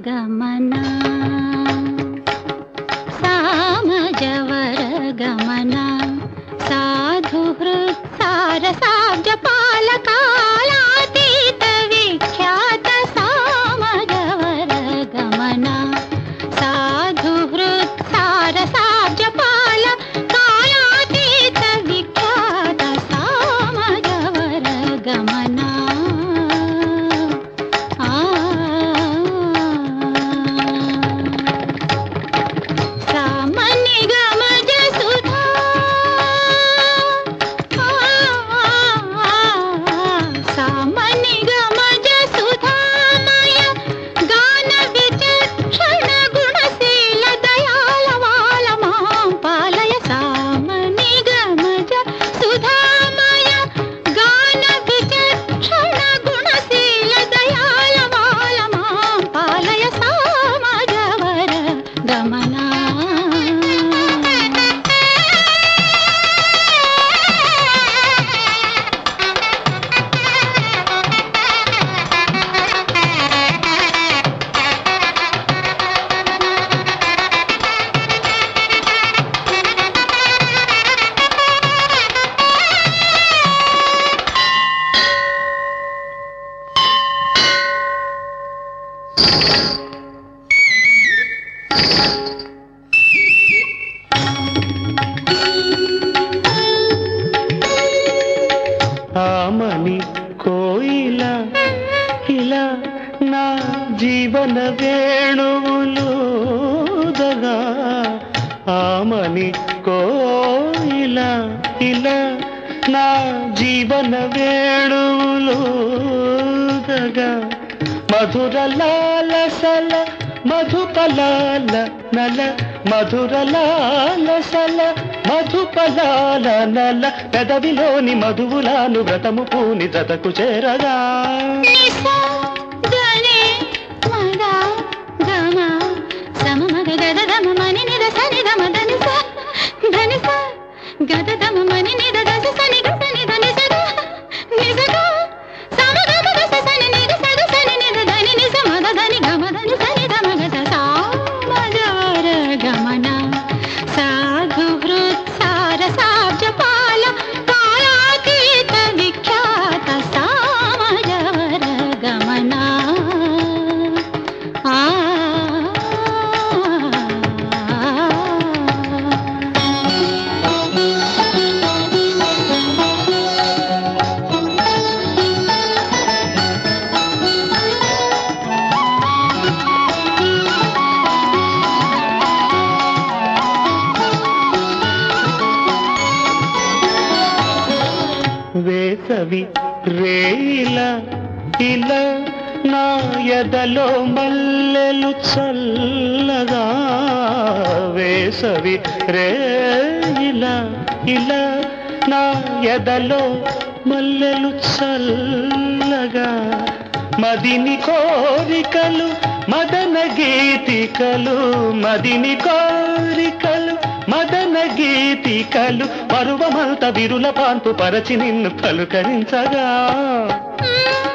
గమనా సామజవర గమనా సాధుహృత్ సారసాబ్జ పాలకాలాతీత విఖ్యాత సామజవర గమనా సాధుహృత్ సారసాబ్జ పాలకాలాతీత విఖ్యాత సామజవర గమనా ఆమని కోయిల ఇలా నా జీవన వేణువులుదగా ఆమని కోయిల ఇలా నా జీవన వేణువులుదగా మధుర లాలసల మధుపలాల నల మధుర లాలసల మధుపలాల నల పెదవిలోని మధువులాను వ్రతము పూని జతకు చేరగా వేసవి రేల ఇలా నా ఎదలో మల్లెలు చల్లగా వేసవి రేల ఇలా నా ఎదలో మల్లెలు చల్లగా మదిని కోరికలు మదన గీతికలు మదిని కోరికలు మదన గీతికలు పరువమంత విరుల పాన్పు పరచి నిన్ను పలుకరించగా